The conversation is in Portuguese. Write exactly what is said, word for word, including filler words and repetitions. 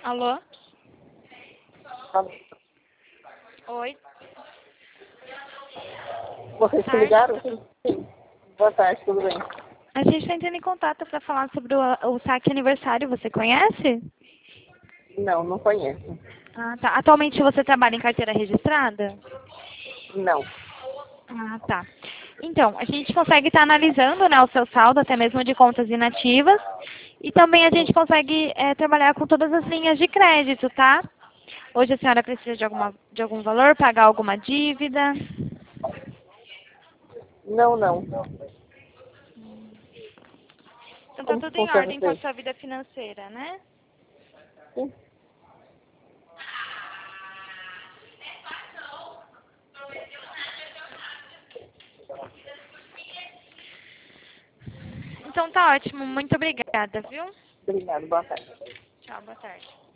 Alô? Alô? Oi. Vocês que Tarde. ligaram? Sim. Sim. Boa tarde, tudo bem? A gente está entrando em contato para falar sobre o, o saque aniversário. Você conhece? Não, não conheço. Ah, tá. Atualmente você trabalha em carteira registrada? Não. Ah, tá. Então, a gente consegue estar analisando, né, o seu saldo, até mesmo de contas inativas. E também a gente consegue é, trabalhar com todas as linhas de crédito, tá? Hoje a senhora precisa de, alguma, de algum valor, pagar alguma dívida? Não, não. Então tá Como que tudo em funciona ordem isso com a aí? sua vida financeira, né? Sim. Então tá ótimo. Muito obrigada, viu? Obrigado, boa tarde. Tchau, boa tarde.